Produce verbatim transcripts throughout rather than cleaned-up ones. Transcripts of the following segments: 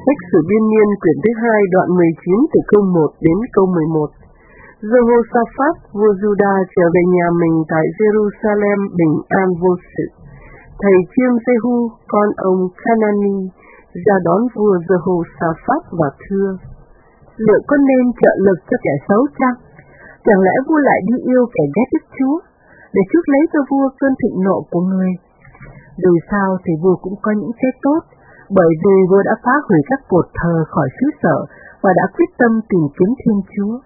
Sách Sử Biên Niên quyển thứ hai đoạn mười chín từ câu một đến câu mười một. Jehoshaphat vua Juda trở về nhà mình tại Jerusalem bình an vô sự. Thầy chiêm Jehu con ông Hanani ra đón vua Jehoshaphat và thưa: Liệu có nên trợ lực cho kẻ xấu chăng? Chẳng lẽ vua lại đi yêu kẻ ghét Đức Chúa, để chuốc lấy cho vua cơn thịnh nộ của người? Dù sao thì vua cũng có những cái tốt, bởi vì vua đã phá hủy các cột thờ khỏi xứ sở và đã quyết tâm tìm kiếm Thiên Chúa.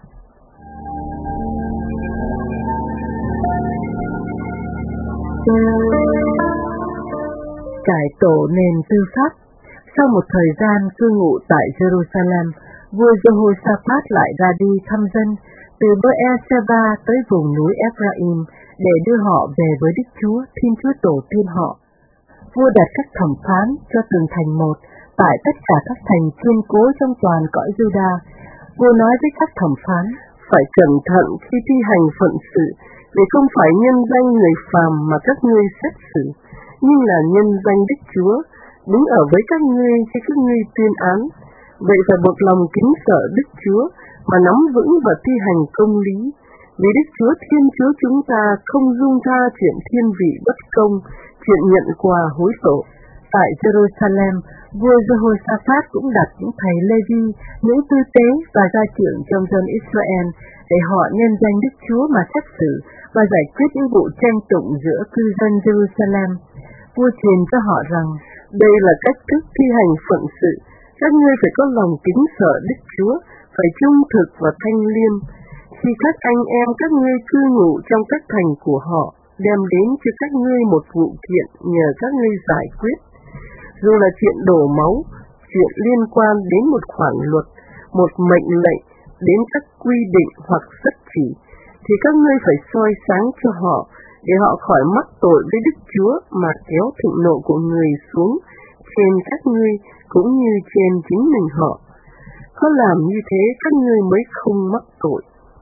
Cải tổ nền tư pháp. Sau một thời gian cư ngụ tại Jerusalem, vua Jehoshaphat lại ra đi thăm dân từ Beer-sheba tới vùng núi Ephraim để đưa họ về với Đức Chúa, Thiên Chúa tổ tiên họ. Vua đặt các thẩm phán cho từng thành một tại tất cả các thành kiên cố trong toàn cõi Juda. Vua nói với các thẩm phán: phải cẩn thận khi thi hành phận sự, để không phải nhân danh người phàm mà các ngươi xét xử, nhưng là nhân danh Đức Chúa đứng ở với các ngươi khi các ngươi tuyên án. Vậy phải một lòng kính sợ Đức Chúa mà nắm vững và thi hành công lý, vì Đức Chúa Thiên Chúa chúng ta không dung tha chuyện thiên vị bất công, chuyện nhận quà hối lộ. Tại Jerusalem, vua Jehoshaphat cũng đặt những thầy Lê-vi, những tư tế và gia trưởng trong dân Israel để họ nhân danh Đức Chúa mà xét xử và giải quyết những vụ tranh tụng giữa cư dân Jerusalem. Vua truyền cho họ rằng đây là cách thức thi hành phận sự. Các ngươi phải có lòng kính sợ Đức Chúa, phải trung thực và thanh liêm. Khi các anh em các ngươi cư ngụ trong các thành của họ, đem đến cho các ngươi một vụ kiện nhờ các ngươi giải quyết, dù là chuyện đổ máu, chuyện liên quan đến một khoản luật, một mệnh lệnh, đến các quy định hoặc sách chỉ, thì các ngươi phải soi sáng cho họ, để họ khỏi mắc tội với Đức Chúa mà kéo thịnh nộ của người xuống trên các ngươi cũng như trên chính mình họ. Có làm như thế các ngươi mới không mắc tội.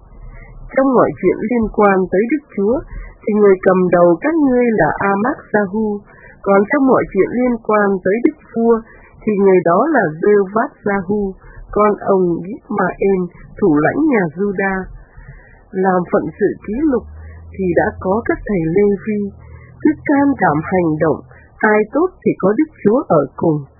Trong mọi chuyện liên quan tới Đức Chúa thì người cầm đầu các ngươi là Amazjahu, còn trong mọi chuyện liên quan tới Đức Vua thì người đó là Jehoshaphat, con ông Ismael, thủ lãnh nhà Juda. Làm phận sự ký lục thì đã có các thầy Lê-vi, cứ can đảm hành động, ai tốt thì có Đức Chúa ở cùng.